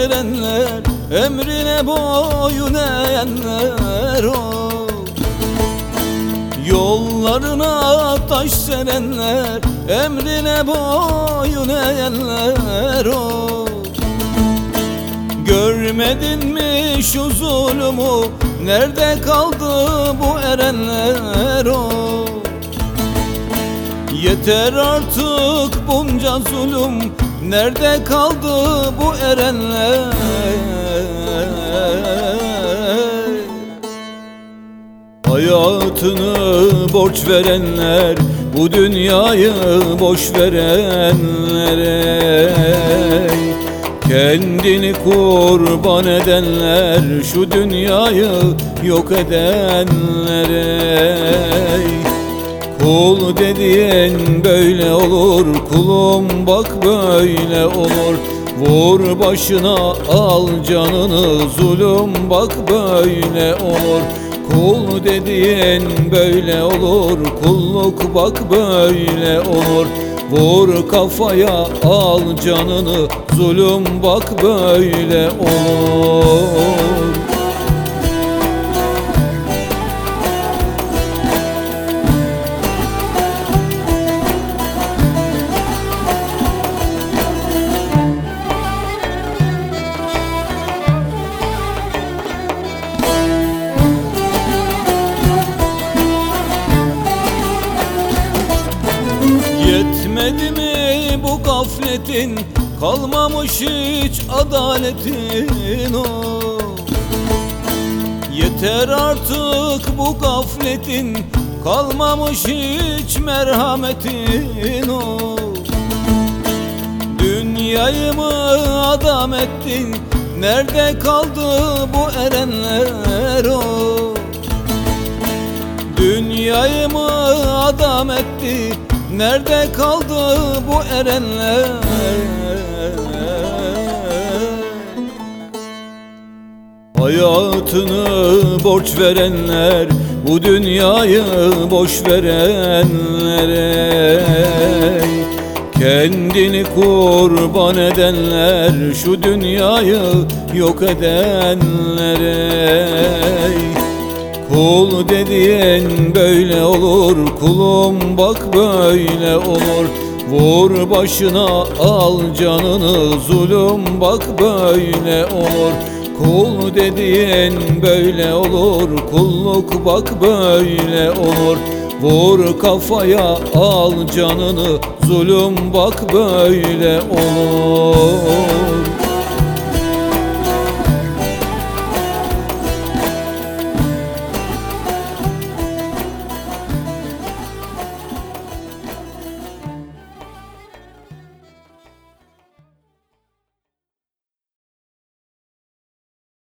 serenler, emrine boyun eğenler o. Yollarına taş serenler, emrine boyun eğenler o. Görmedin mi şu zulmü, nerede kaldı bu erenler o? Yeter artık bunca zulüm, nerede kaldı bu erenler? Hayatını borç verenler, bu dünyayı boş verenlere, kendini kurban edenler, şu dünyayı yok edenlere. Kul dediğin böyle olur, kulum bak böyle olur. Vur başına al canını, zulüm bak böyle olur. Kul dediğin böyle olur, kulluk bak böyle olur. Vur kafaya al canını, zulüm bak böyle olur. Yetmedi mi bu gafletin, kalmamış hiç adaletin o. Yeter artık bu gafletin, kalmamış hiç merhametin o. Dünyayı mı adam ettin, nerede kaldı bu erenler o? Dünyayı mı adam etti, nerede kaldı bu erenler? Hayatını borç verenler, bu dünyayı boş verenlere, kendini kurban edenler, şu dünyayı yok edenlere. Kul dediğin böyle olur, kulum bak böyle olur. Vur başına al canını, zulüm bak böyle olur. Kul dediğin böyle olur, kulluk bak böyle olur. Vur kafaya al canını, zulüm bak böyle olur.